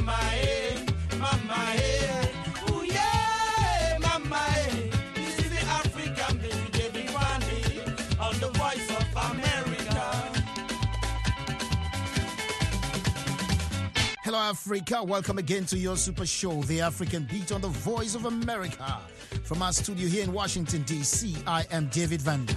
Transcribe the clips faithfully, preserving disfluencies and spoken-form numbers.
mama, eh, mama, eh. Ooh, yeah, mama, eh. This is the African baby, David Wande, on the Voice of America. Hello, Africa. Welcome again to your super show, The African Beat on the Voice of America. From our studio here in Washington, D C, I am David Wande.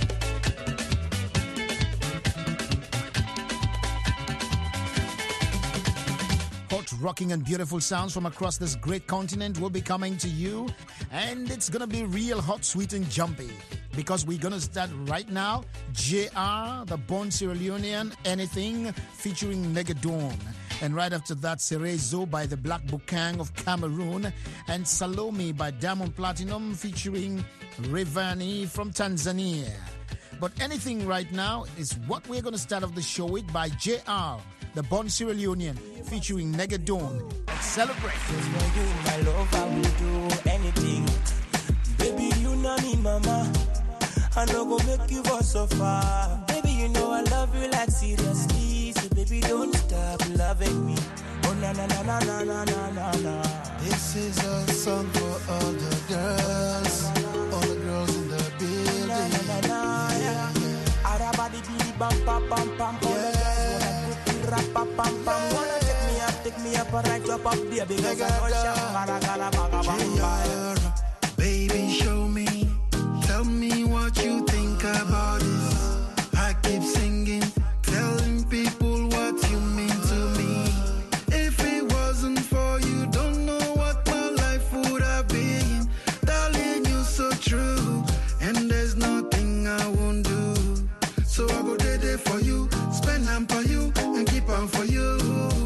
Hot, rocking, and beautiful sounds from across this great continent will be coming to you. And it's going to be real hot, sweet, and jumpy. Because we're going to start right now. J R, the born Sierra Leonean, Anything, featuring Negadon. And right after that, Cerezo by the Black Bukang of Cameroon. And Salome by Diamond Platinum featuring Rayvanny from Tanzania. But Anything right now is what we're going to start off the show with by J R, the born Sierra Leonean, featuring Negadon. Let's celebrate. Just for you, my love, I will do anything. Baby, you know me, mama. I no go make you go so far. Baby, you know I love you like seriously. So baby, don't stop loving me. Oh na na na na na na na na na. This is a song for all the girls, all the girls in the building. Na na na na yeah. Arabadi bidi bam pam pam pam. All the girls wanna put the rap pam pam pam. Wanna take me up, take me up, and right up up there because I know sham maragala bagabamba. Baby, show me, tell me what you think about this. I keep singing, telling people what you mean to me. If it wasn't for you, don't know what my life would have been. Darling, you're so true, and there's nothing I won't do. So I go there, there for you, spend them for you, and keep on for you.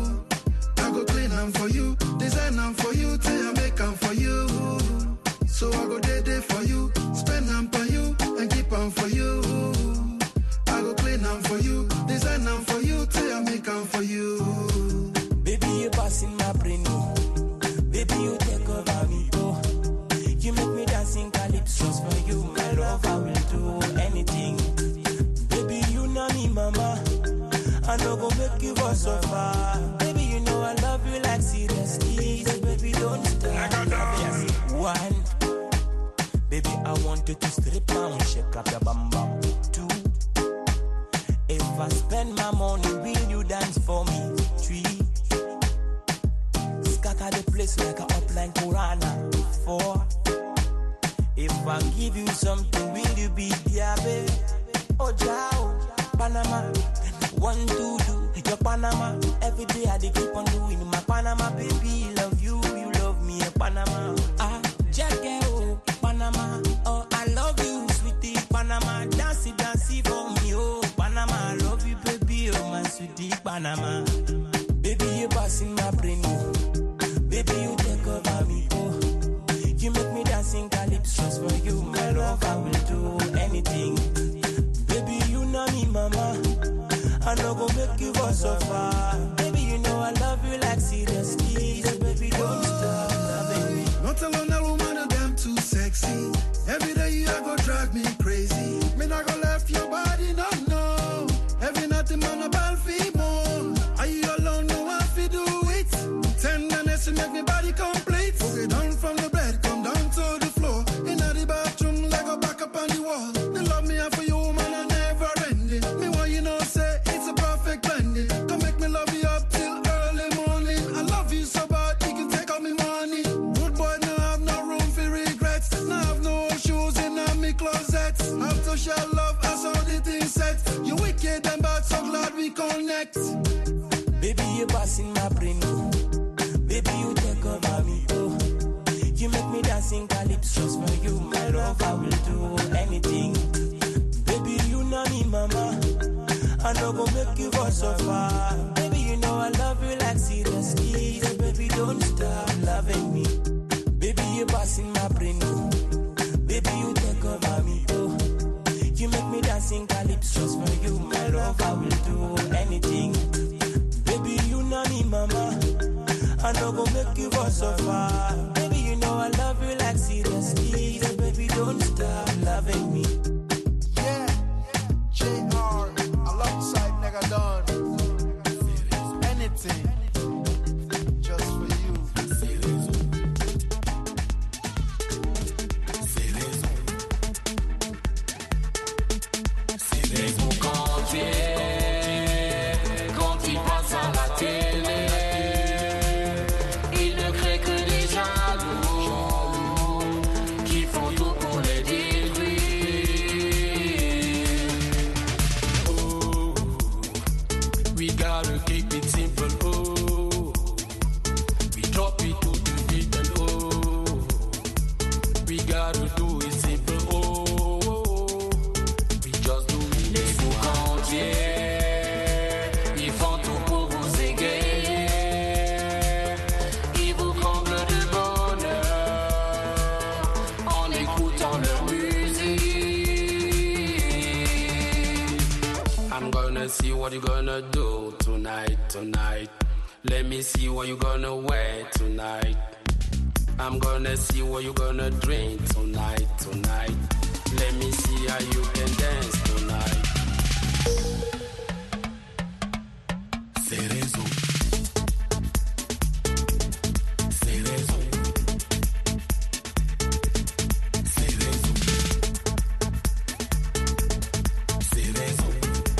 I go clean them for you, design them for you, till I make them for you. So I go there, there for you, spend them for you, and keep on for you. I go clean them for you, design them for you, till I make them for you. Baby, you passing my brain, oh. Baby, you take over me, oh. You make me dancing calypsos for you, my love, I will do anything. Baby, you know me, mama. I no go make you go so far. Baby, you know I love you like seriously. So baby, don't stop. Yes. One, baby, I want you to strip down, shake up your bum bum. Two, if I spend my money, will you dance for me? Three, scatter the place like a upline Corona. Four, if I give you something, will you be there, babe? Oh, Jao, Panama. One, two, do your Panama. Every day I dey keep on doing my Panama, baby. Love you, you love me, Panama. Ah, Jackie, oh, Panama. Oh, I love you, sweetie, Panama. Dancey, dancey for me, oh, Panama. I love you, baby, oh, my sweetie, Panama. Baby, you passing my brain, oh. Baby, you take over me, oh. You make me dancing calypsos for you, my love. I will do anything. Baby, you know me, mama. I no go make you go so far. Baby, you know I love you like seriously. So baby, don't stop loving me. Not alone a woman, a damn too sexy. Every day you go drive me crazy. Me not go left your body, no, no. Every night I'm on a battlefield more. Are you alone? No, I feel do it. Tenderness to make me body complete. Okay, down from the bed, come down to the floor. In the bathroom, like a back up on the wall. They love me and for you, woman, I never ending. Me want you know, say it's a perfect blending. Come make me love you up till early morning. I love you so bad, you can take all me money. Good boy, no have no room for regrets. No have no shoes in all me closets. Have to share love, that's how the thing set. You wicked and bad, so glad we connect. Baby, you passing my brain, oh. Baby, you take over me, oh. You make me dancing calypsos for you, my love, I will do anything. Baby, you know me, mama. I no go make you go so far. Baby, you know I love you like seriously. So baby, don't stop loving me. Baby, you passing my brain, oh. Baby, you take over me, oh. You make me dancing calypsos for you, my love, I will do anything. Baby, you know me, mama. I no go make you go so far. Baby, you know I love you like seriously. So baby, don't stop loving me. Yeah, J R, alongside Negadon. Anything, just gonna see what you gonna do tonight, tonight. Let me see what you gonna wear tonight. I'm gonna see what you gonna drink tonight, tonight. Let me see how you can dance tonight. Cerezo. Cerezo. Cerezo. Cerezo.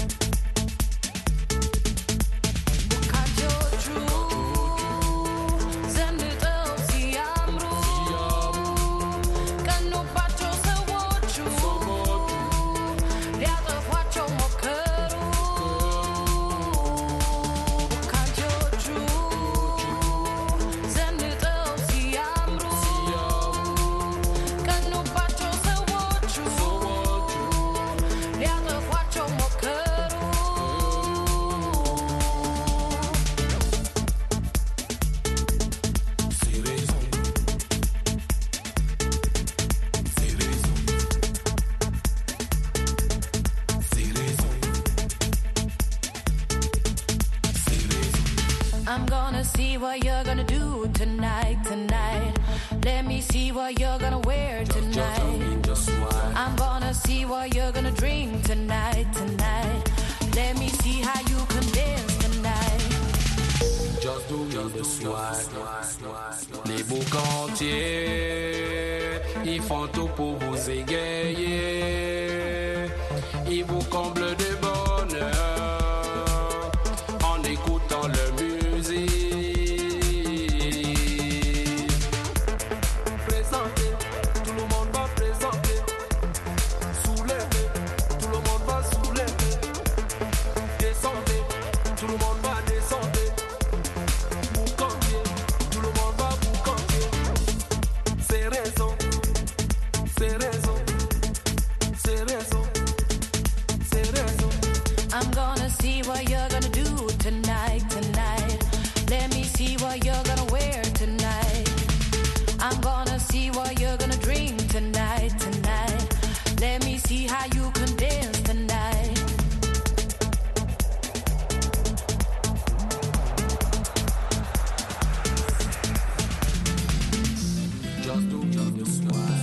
I'm gonna see what you're gonna do tonight, tonight. Let me see what you're gonna wear tonight. I'm gonna see what you're gonna drink tonight, tonight. Let me see how you can dance tonight. Just do the swag. Les beaux cantiers, ils font tout pour vous égayer. Ils vous comblent de bonheur en écoutant leur musique. Présentez, tout le monde va présenter. Soulevez, tout le monde va soulever. Descendez, tout le monde va descendre. Boucantier, tout le monde va boucantier. C'est raison, c'est raison, c'est raison, c'est raison. I'm gonna see what you're gonna do tonight, tonight. Let me see what you're gonna wear tonight. I'm gonna see what you're gonna drink tonight, tonight. Let me see how you can dance tonight. Just do the swag.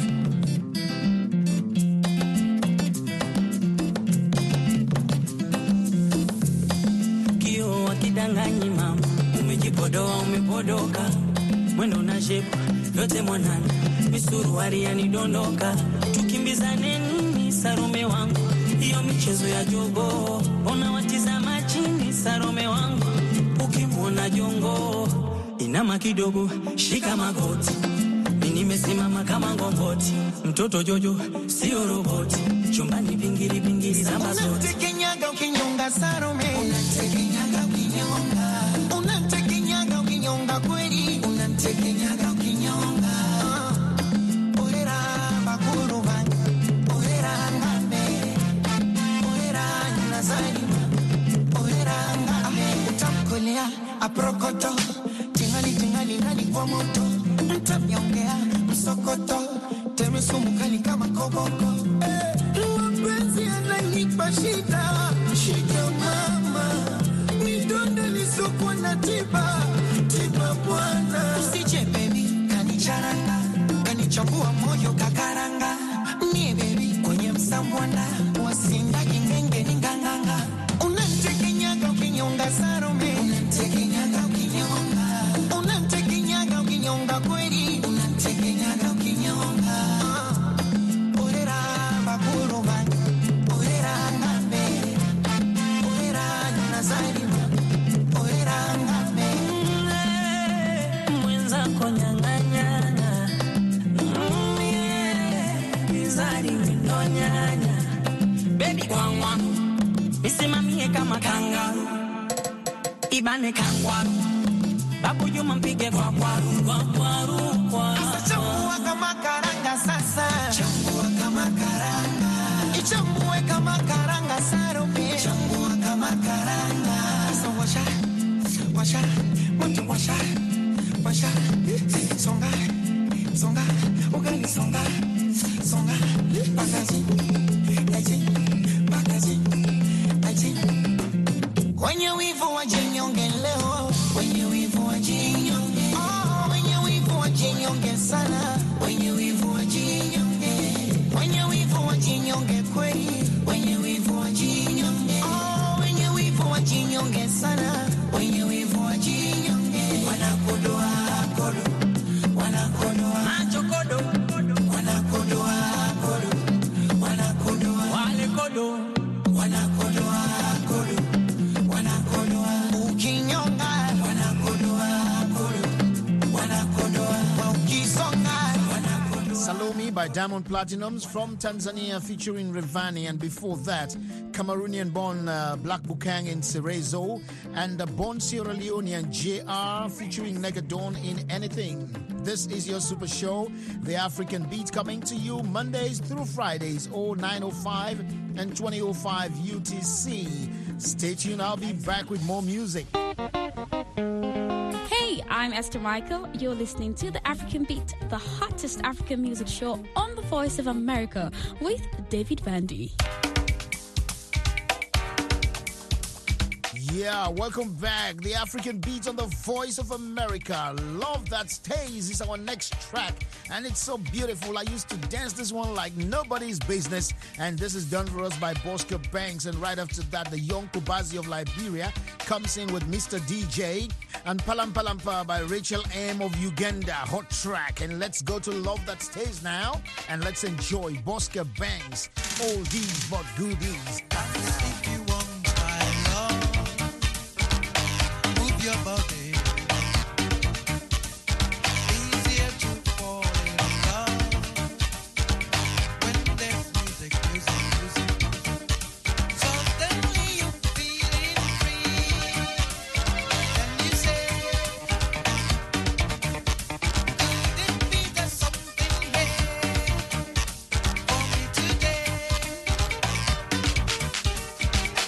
Kio akidanganyi mama, umejipodoa umepodoka, mwendo na shepu yote mwanana, misuruari yanidondoka, tukimbizane nini Sarome wangu, hiyo michezo ya jogo, ona watizama chini Sarome wangu, ukimwona jongo inama kidogo, shika magoti, mimi nimesimama kama ngongoti, mtoto Jojo sio roboti, chumbani pingiri pingiri zamba zote. Unatekenyaga ukinyonga Sarome, unatekenyaga ukinyonga, unatekenyaga ukinyonga kweli, unatekenyaga ukinyonga. Orera bakuru bana, orera ngame, orera nazarima, orera ngame. Utamkolea aprokoto, tingali tingali ndani kwa moto, mtamnyongea msokoto, teme sumu kali kama koboko. Mapenzi yananipa shida, shida mama, midonda lisokuwa na tiba, tiba bwana. Usije baby, kanicharanga, kanichambua moyo kakaranga, mie baby kwenye msambwana, wasinda kingenge ninganganga. Unanitekenyaga ukinyonga Sarome, unanitekenyaga ukinyonga, unanitekenyaga ukinyonga kweli, unanitekenyaga ukinyonga. Orera bakuru bana, orera ngame, orera nazarima, orera ngame. Mwenzako nyang'anyana, mizari winonyanya, baby kwangwa, misimamie kama kangaru, ibane kangwaru, babu Juma mpige kwa kwaru, kwa kwaru, kwa. Chambua kama karanga sasa, chambua kama karanga, ichambue kama karanga Sarome, chambua kama karanga. So washa, washa, moto washa, washa, songa, songa, ugali songa, songa, bakaji, aji, bakaji, aji, sana. Wenye wivu wajinyonge, wenye wivu wajinyonge kweli, wenye wivu wajinyonge. Oh, wenye wivu wajinyonge sana, wenye wivu wajinyonge. Wanakodoa kodo, wanakodoa macho kodo, wanakodoa kodo, wanakodoa wale kodo, wanakodoa kodo, wanakodoa ukinyonga, wanakodoa kodo, wanakodoa ukisonga. Salome by Diamond Platinums from Tanzania featuring Rivani, and before that Cameroonian born uh, Black Bukang in Cerezo, and uh, born Sierra Leonean J R featuring Negadon in Anything. This is your super show, The African Beat, coming to you Mondays through Fridays, oh nine oh five and twenty oh five U T C. Stay tuned, I'll be back with more music. Hey, I'm Esther Michael. You're listening to The African Beat, the hottest African music show on the Voice of America with David Vandy. Yeah, welcome back. The African Beat on the Voice of America. Love That Stays is our next track, and it's so beautiful. I used to dance this one like nobody's business, and this is done for us by Bosco Banks. And right after that, the Young Kubazi of Liberia comes in with Mister D J, and Palam Palampa by Rachel M of Uganda. Hot track. And let's go to Love That Stays now, and let's enjoy Bosco Banks. Oldies but goodies. If you want my love, move your body. Easier to fall in love when there's music, music, music. Suddenly you feeling free. Then you say, could it be there's something here for me today?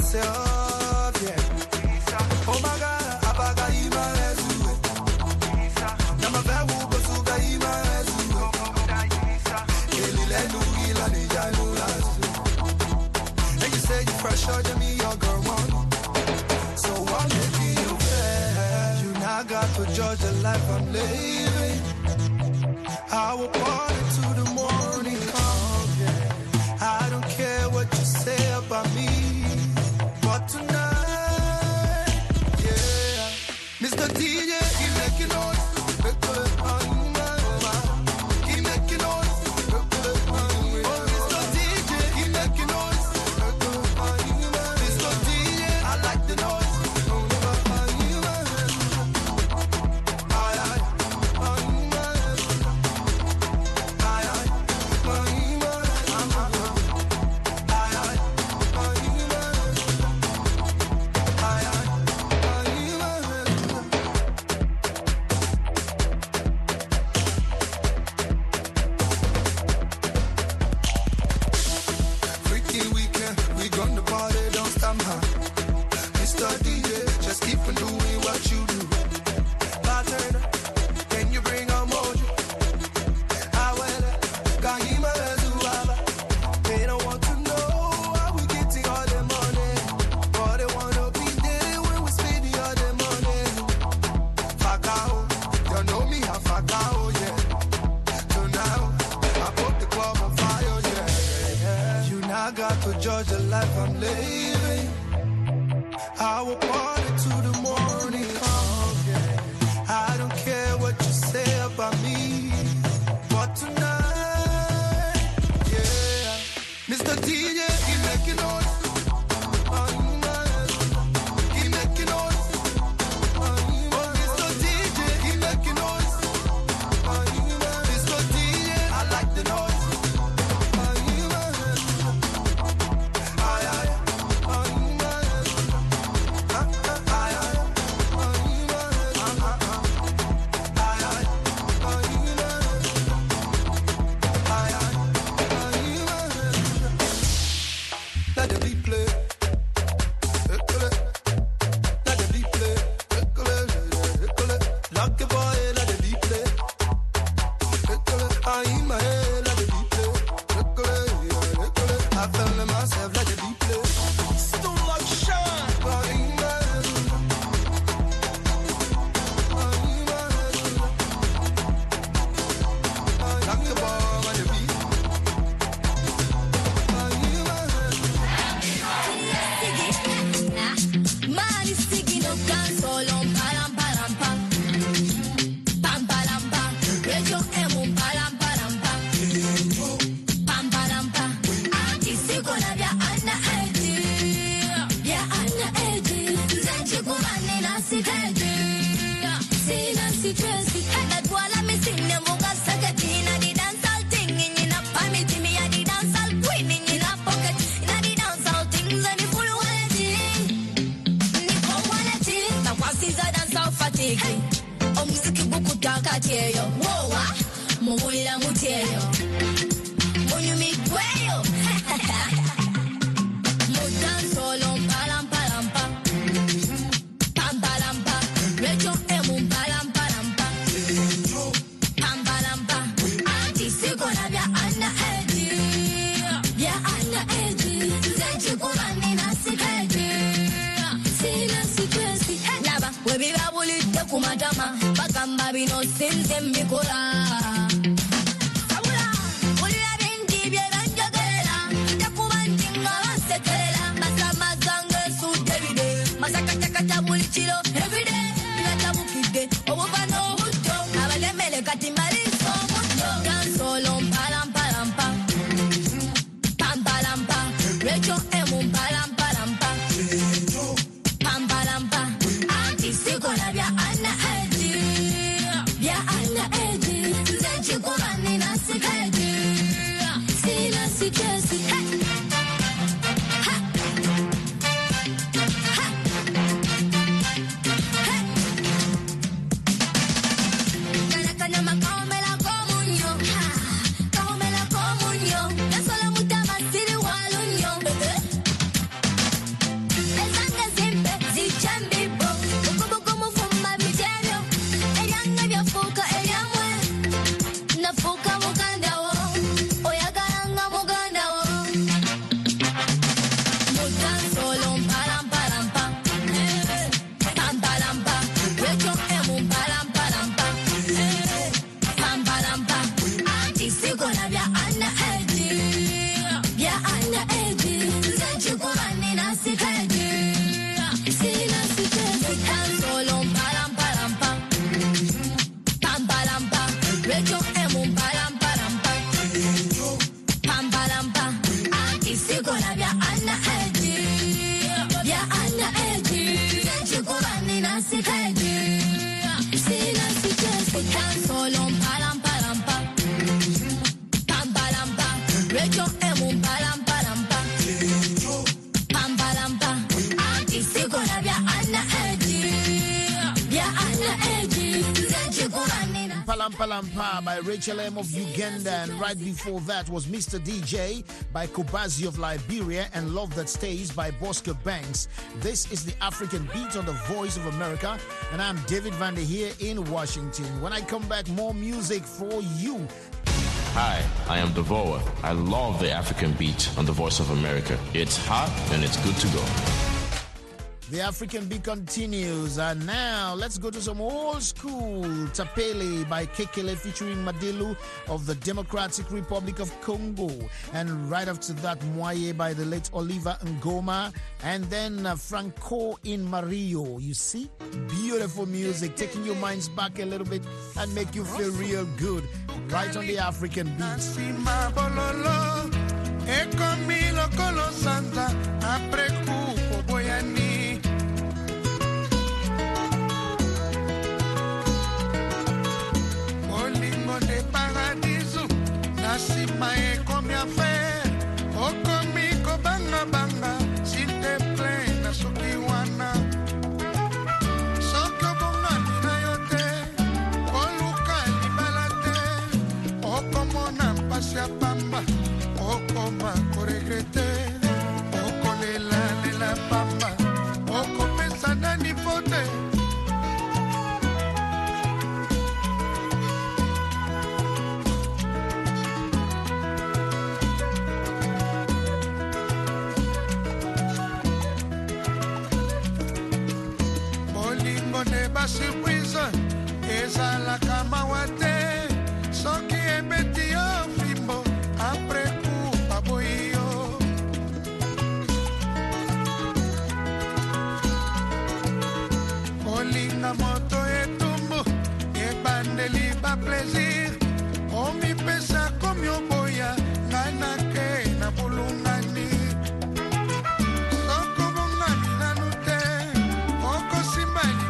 myself, yeah. Oh my God, abaga ima ezu. Nama vewu bosuga ima ezu. Elile nugila ni janu lazu. And you say you fresher than me, your girl one. So I'm making you fair. You now got to judge the life I'm living. I will party to the morning come, yeah. I don't care what you say about me, but tonight, yeah. Mister D J, keep making noise. Keep making noise. Oh, Mister D J, keep making noise. Mister D J, I like the noise. Rachel emu palam palam pa. Pam palam pa. Anti sigura bia anna eji. Bia anna eji. Zeji kurani. Palam Palam Pa by Rachel M of Uganda, and right before that was Mister D J by Kobazi of Liberia and Love That Stays by Bosco Banks. This is the African Beat on the Voice of America, and I'm David Vander here in Washington. When I come back, more music for you. Hi, I am Devoa. I love the African Beat on the Voice of America. It's hot and it's good to go. The African Beat continues, and now let's go to some old school. Tapele by Kekele featuring Madilu of the Democratic Republic of Congo, and right after that Mwaye by the late Oliver Ngoma, and then uh, Franco in Mario. You see, beautiful music taking your minds back a little bit and make you feel real good right on the African Beat. De paradiso, nasima e comme affaire, o komiko banga banga, s'il te plaît, na soki wana. Soko bonga nina yote, o luka libalate, o komona mpasi pamba, o koma koregrete, o kolela lela pamba, o kopesa nani fote. Surprise, esa la cama wate, so que ebeti o fimbo, apre kupa boyo. Olinga moto e tumbo, e bandeli ba plaisir, o mi pesa comme yo boya, nana ke na bulungani. Soko bongani nanute, oko simbali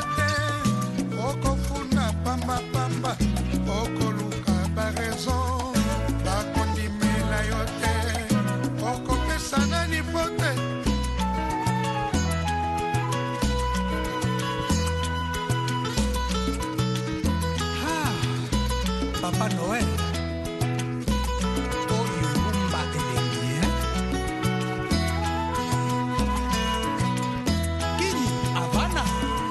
pamba pamba, oko luka ba raison, ba kondimela yote, oko pesa nani fote. Ah, Papa Noël, oh Yurumba Elengi, Kini Havana.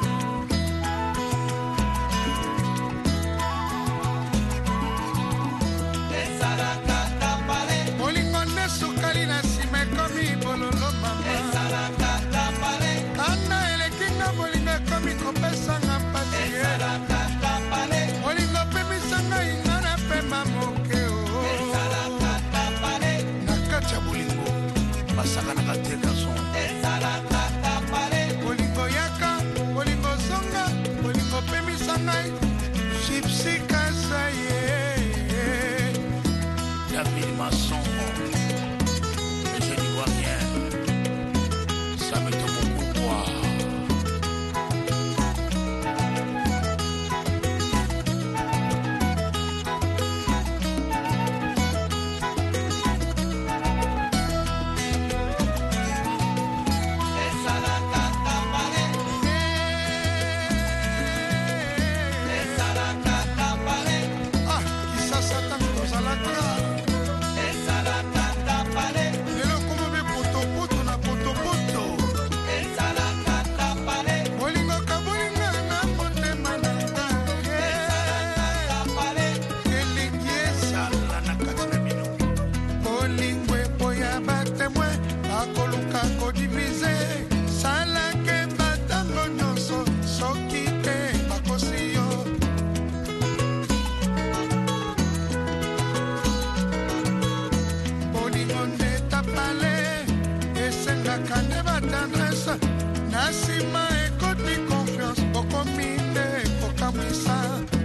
Nasima écoute mi confiance, beaucoup mine, beaucoup missa.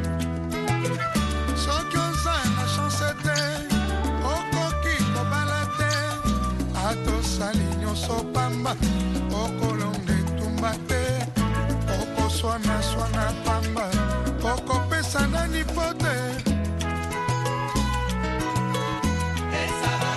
Sokyonza na chancete, oko kiko balate, ato salinyo sopamba, oko longe tumbate, oko swana swana pamba, oko pesa nani fote. Esa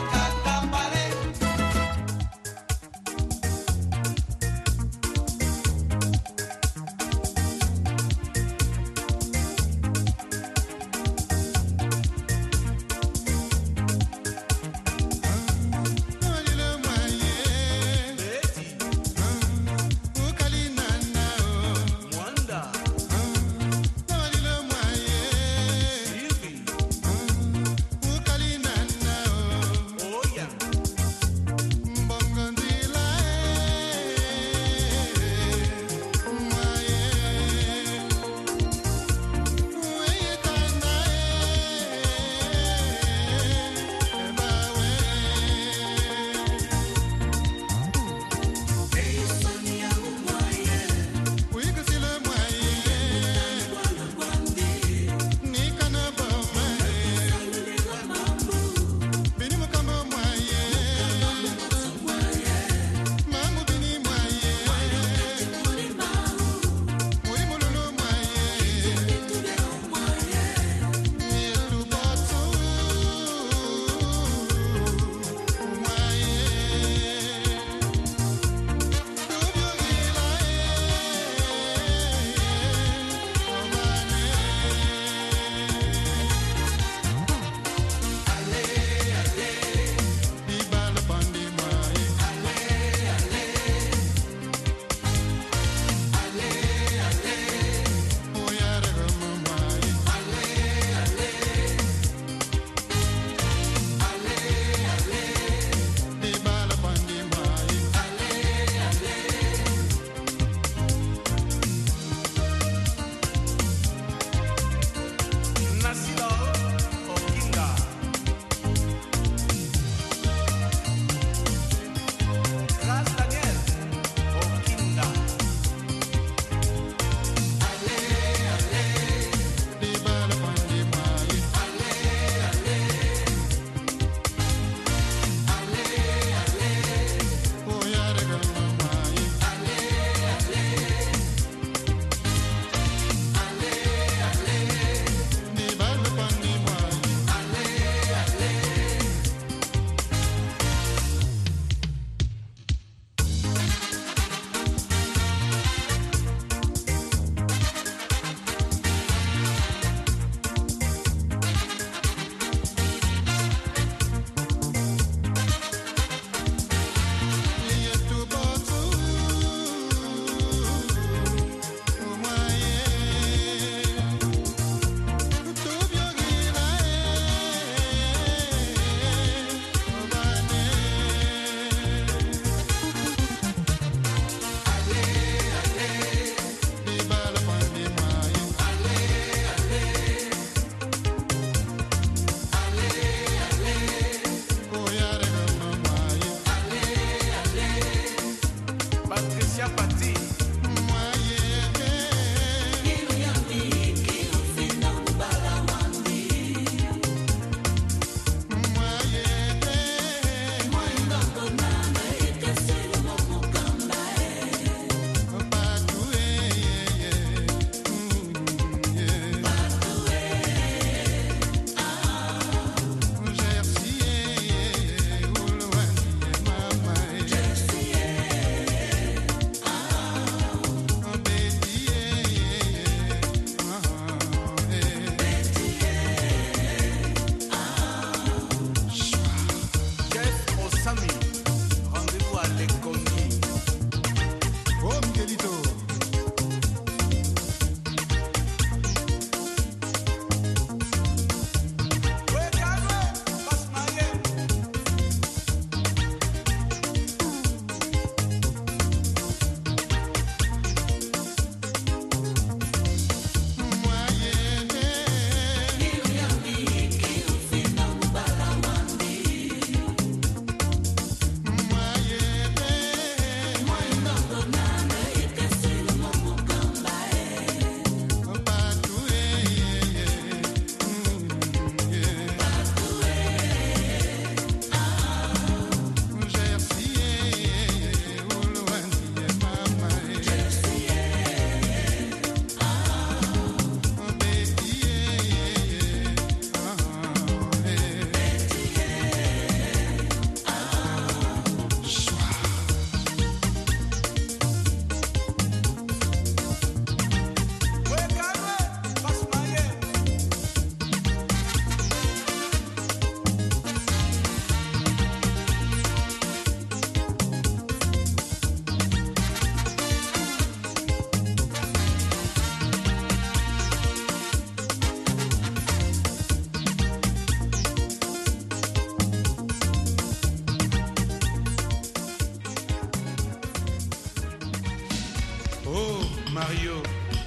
Mario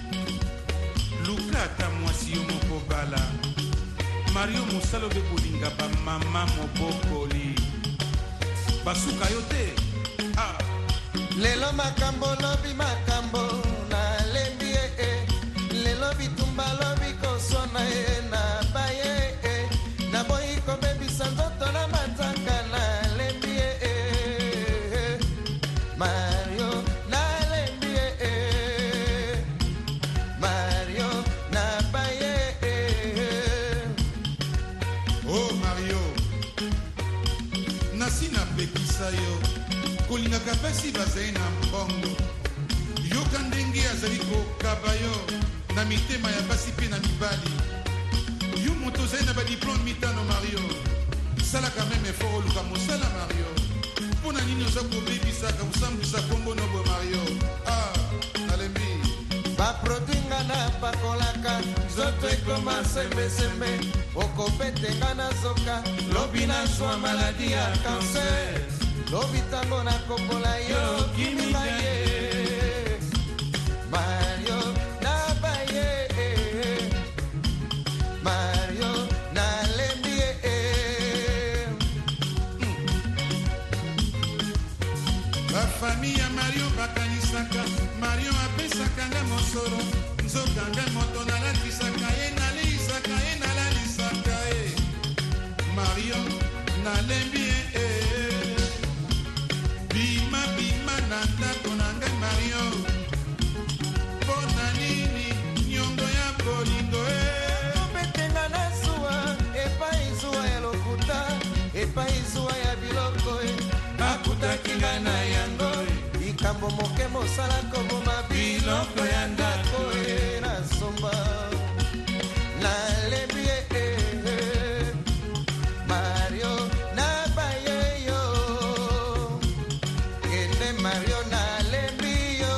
Lukata mwasi yo moko bala Mario Musalo be kolinga ba mama mobokoli Basuka yo te ah. Lelo makambo lobi makambo na lembi e Lelo bitumba lobi kosona e na baye e Na boyi ko bebi sanzoto na matanga na lembi e Mario na lembi e Mario na baye e Oh Mario Nasi na pekisa yo Kolinga kapesi bazai na mbongo Yoka ndenge azali kokabayo Na mitema ya basi pe na mibali Yo moto zai na ba diplôme mitano Mario Sala quand même effort oluka mosala Mario Pona nini oza kobebisaka osambwisa kombo nobo Mario Ah, nalembi Ba prodinga na pakolaka Zoto ekoma sembe sembe Okopetenga na zoka Lobi na zwa maladi ya cancer Lobi tango na kopola yo kiminga ye Mario na baye Mario na lembi ye Ba famille ya Mario bakanisaka Mario apesaka nga mosoro Nzoka nga moto nalatisaka ye naleisaka ye nalalisaka ye Mario na lembi ye Bima bima na ndako na ngai Mario Pona nini nyongo ya bolingo e Obetenga na zuwa Epai zuwa ya lokuta Epai zuwa ya biloko e Akutaki nga na yango Ikambo moke mosala koboma biloko ya ndako e Na somba Na lebi e Mario na baye yo Kende Mario na lebi yo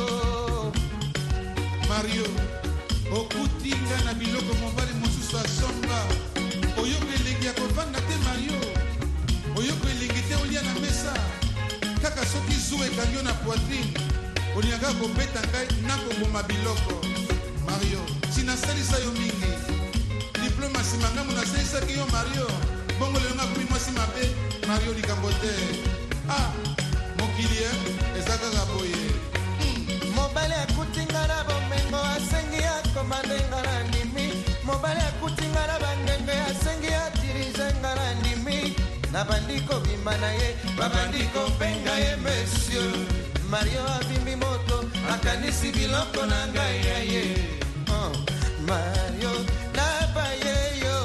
Mario okutinga na biloko mobali mosusu asomba Oyoko elengi ya kovanda te Mario Oyoko elengi te olia na mesa Kaka soki zuwa ekangi yo na poitrine Olingaka kobeta ngai na koboma biloko Mario sinasalisa yo mingi Diplôme asima ngambo nasalisaki yo Mario Bongo lelo nga komi mwasi mabe Mario likambo te Ah, mokili eza kaka boye Mobali akutinga na bomengo asengi ya komandenga na ndimi Mobali akutinga na bandenge asengi ya dirizenga na ndimi Na bandiko bima na ye babandiko penga ye monsieur Mario abimbi moto akanisi biloko na ngai ya ye oh, Mario na baye yo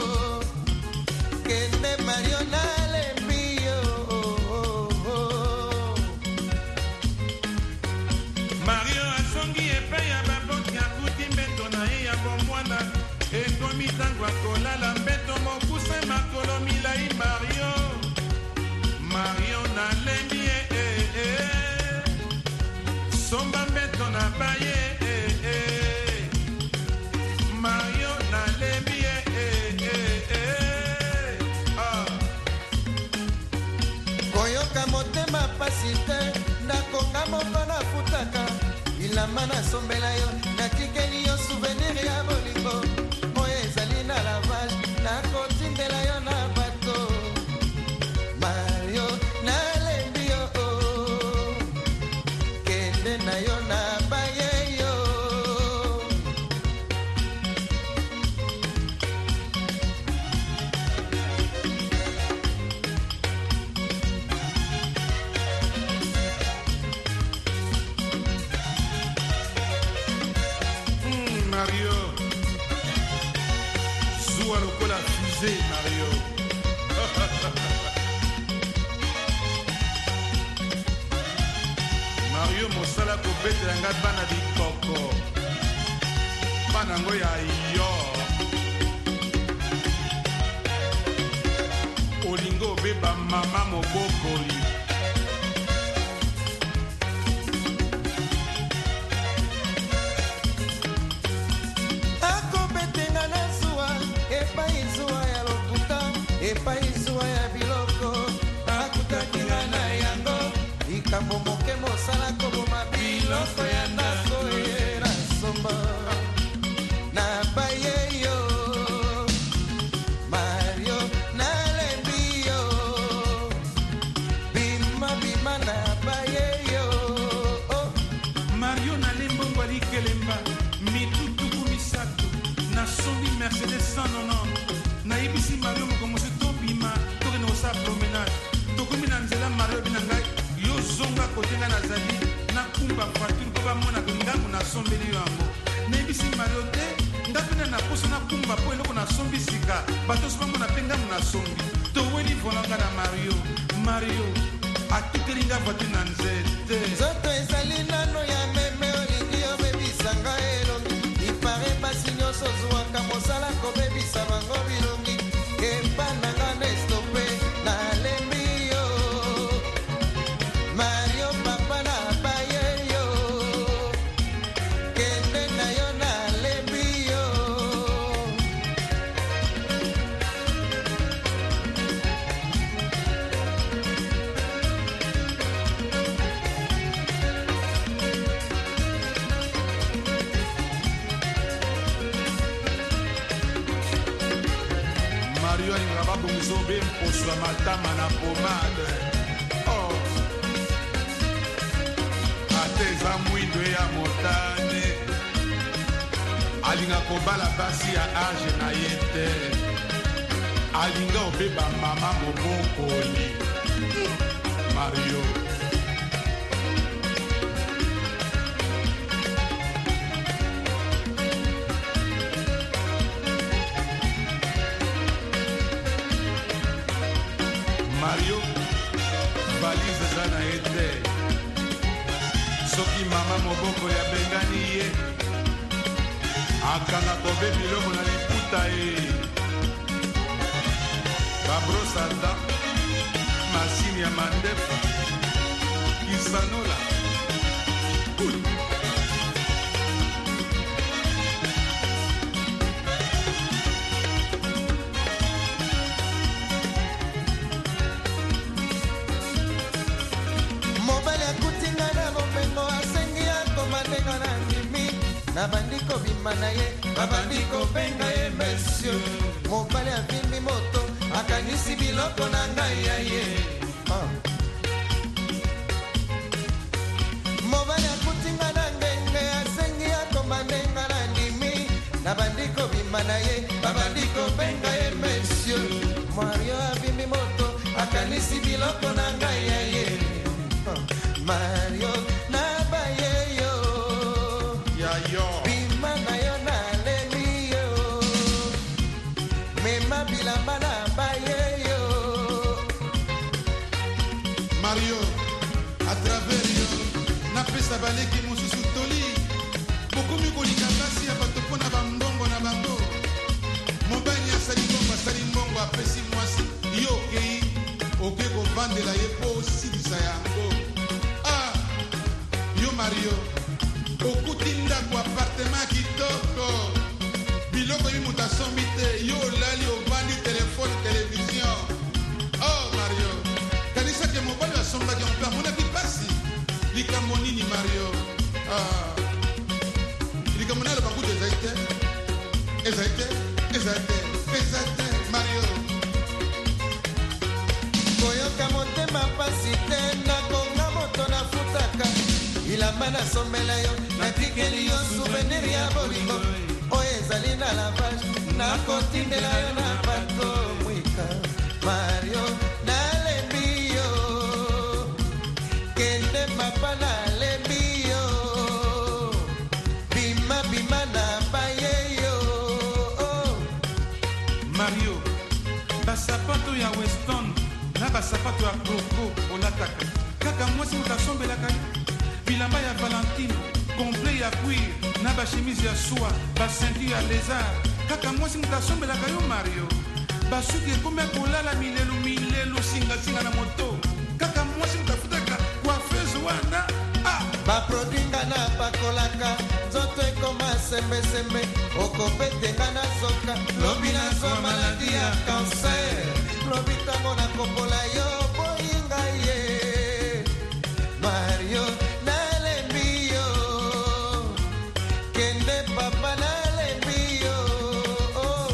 Kende Mario na lembi yo oh, oh, oh. Mario asongi epai ya baboti akuti mbeto na ye ya bomwana Ekomi tango akolala mbeto mokuse makolo milai Mario Mario na lembi e e e Somba mbeto na baye e e Mario na lembi e e e Ah Koyoka motema pasi te Nakonga moko na futaka Ilamba na sombela yo Natikeli yo souvenir ya bolingo Moye ezali na lavage Nakotindela yo na bato Mario na lembi yo oh. Kende na yo na baye yo Mario Zouwa lokola fusée Mario Mario mosala kobetela nga bana bikoko bana ngo ya yo olingo obeba mama mobokoli Akobetenga na zuwa epai zuwa ya lokuta epai zuwa ya biloko akutaki na yango ikambo moke mosala koboma biloko ya ndako ye sa promenade tokomi na nzela mario binangai yo zonga kotenga na zali na kumba voiture ko bamona ngangu na sombeli yango nebisi mario te ndapena na poso na kumba po eloko na sombi sika bato so bamona pe ngangu na sombi toweni volanga na mario mario atutelinga voiture na nzete nzoto ezali nano ya meme olingi obebisanga elongi ipare basi nyonso ozwaka mosala kobebisa bango bilongi epananga nestope nalembi yo mario papa na baye yo kende na yo nalembi yo mario alinga babongiso be mposwa matama na pomade oh. ate eza mwindo ya motane alinga kobala basi ya age na ye te alinga obeba mama mobokoli mario mario valise eza na ye te soki mama moboko ya bengani ye akanga kobe biloko na liputa ye babrosada masini ya mandefu kisanola mobali akutinga na bomengo asengi akomandenga na ndimi na bandiko bima na ye babandiko benga ye monsieur mobali avimbi moto akanisi biloko na ngai ya ye oh. mobali akutinga na ngenge asengi akomandenga na ndimi na bandiko bima na ye babandiko benga ye monsieur mario avimbi moto akanisi biloko na ngai ya ye oh. mario na baye yo ya yo bima na yo na leli yo mema bilamba na baye yo mario a travers yo napesa baleki mosusu toli bokomi kolinga basi ya bato mpo na bambongo na bango mobali asali mbongo asali mbongo apesi mwasi yo okei oke kovandela ye mpo osilisa yango ah yo mario okuti ndako apartema kitoko biloko yi moto asombi te yo olali ovandi telefone televizion oh mario kanisaki mobali asombaki yango mpe amonaki pasi likambo nini mario ah likambo na aloba kutu ezali te ezali te ezali te ezali te mario koyoka motema pasi te nakonga moto nafutaka ilamba nasomela yo natikeli yo souvenir ya bolingo oyo ezali na lavage nakotindela yo na bato mwika mario nalembi yo kende papa nalembi yo bima bima na baye yo oh. mario basapato ya weston na basapato ya coco olataka kaka mwasi moto asombelaka bilamba ya valentino complet ya cuir na bachemise ya soie baseinture ya lézard kaka mwasi moto asombelaka yo mario basuki ekomi kolala milelu milelu singasinga na moto kaka mwasi moto afutaka coiffeuse wana ah. baprodwinga na pakolaka nzoto ekoma sembesembe okopetenga na zoka lobi nazwa maladi ya kanser lobi ntango nakopola yo boyinga ye mario nalembi yo kende papa nalembi yo oh.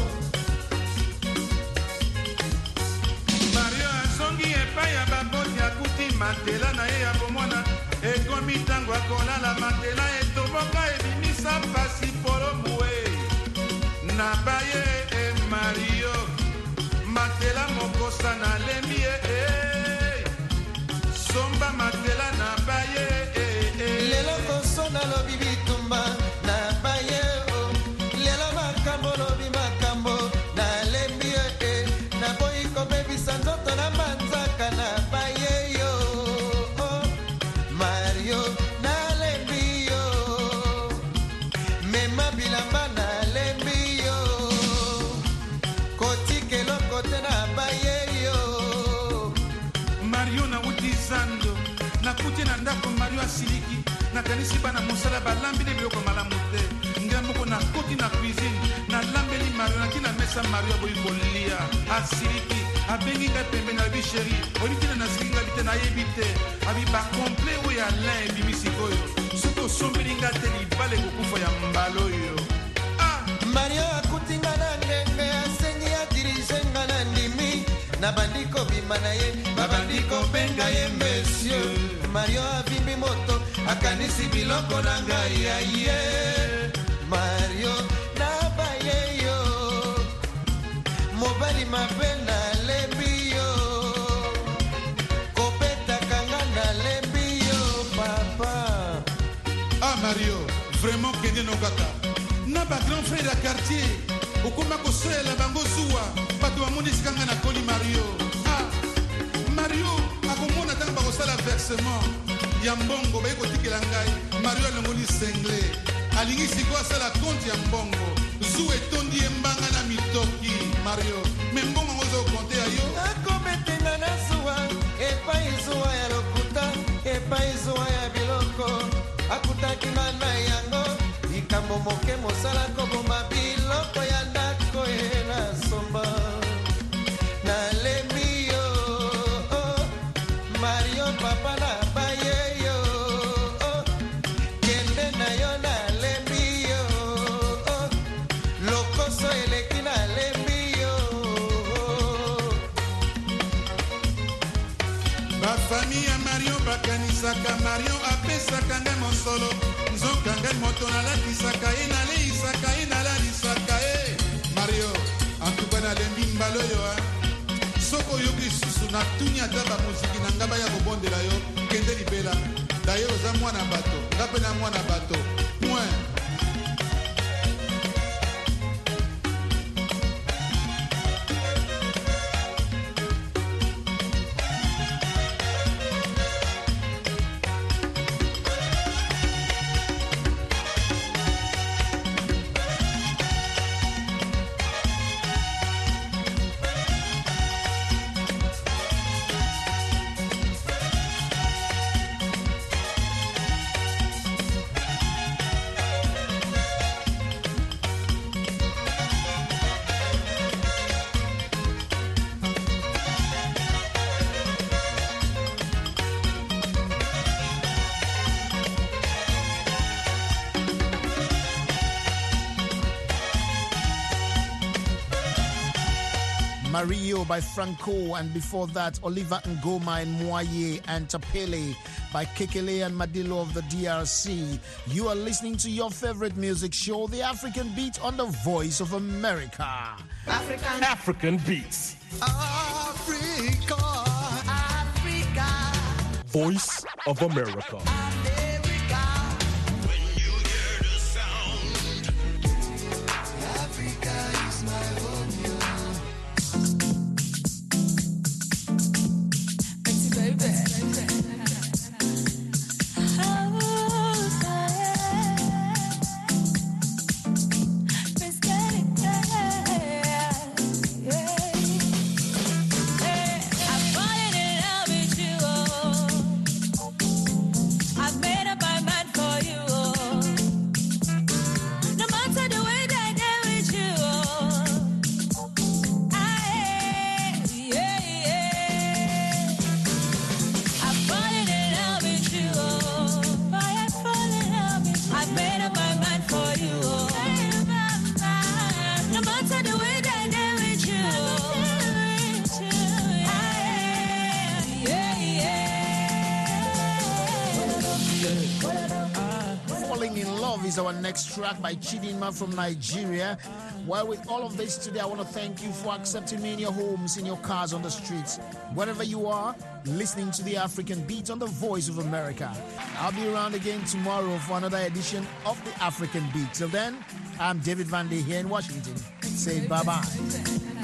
mario asongi epai ya baboti akuti matela na ye ya bomwana ekomi ntango akolala matela etoboka ebimisa pasi polo mue na baye e mario matela mokosa na lembi ye somba matela na baye lelo kosona lobi bitumba na baye o lelo makambo lobi makambo na lembi e na boyi kobebisa nzoto na manzaka na baye yo oh, Mario na lembi yo mema bilamba na lembi yo kotike lokote na baye yo Mario na wuti zando na kuti na ndako Mario asiliki na kanisi bana mosala balambi ne biloko malamu te ngamoko na koti na cuisine na lambeli Mario na tina mesa Mario boyi kolia asiliki abengi nga pembe na bi chéri olitina na sikinga bite na yebite abi ba complet wo ya lin bimisi koyo soto sombeli nga te libale kokufa ya mbalo yo ah Mario akutinga na ngenge asengi ya dirige nga na ndimi na bandiko bima na ye babandiko benga ye monsieur Mario abimbi moto akanisi biloko na ngai ya ye Mario na baye yo mobali mabe na lembi yo kopeta kanga na lembi yo papa ah Mario vraiment kende no kaka na ba grand frère ya quartier okoma kosoyela bango zuwa bato bamonisika nga na koli Mario ah Mario akomona ntango bakosala versement ya mbongo baye kotikela ngai Mario alongoli sengle alingi sikoyo asala konte ya mbongo zu etondi ye mbanga na mitoki Mario me mbongo yango oza okonte ya yo akometenga na zuwa epai zuwa ya lokuta epai zuwa ya biloko akutaki nga na yango likambo moke mosala koboma biloko ya ndako ye na somba na lembi yo oh, Mario papa na baye yo oh, kende na yo na lembi yo oh, lokoso eleki na lembi yo oh. bafamille ya Mario bakanisaka Mario apesaka ngai mosolo nzoka ngai moto nalatisaka ye naleisaka ye nalalisaka ye Mario antuka nalembi mbalo yo soko oyoki susu natuni ata bamoziki na ngai baya kobondela yo kende libela daye oza mwana bato nga mpe na mwana bato point Mario by Franco, and before that, Oliver Ngoma and Mwaye and Tapele by Kekele and Madilo of the D R C. You are listening to your favorite music show, The African Beat, on the Voice of America. African, African Beats. Africa, Africa. Voice of America. Falling in Love is our next track by Chidinma from Nigeria. Well, with all of this today, I want to thank you for accepting me in your homes, in your cars, on the streets, wherever you are, listening to the African Beat on the Voice of America. I'll be around again tomorrow for another edition of the African Beat. Till then, I'm David Vandy here in Washington. Say bye-bye.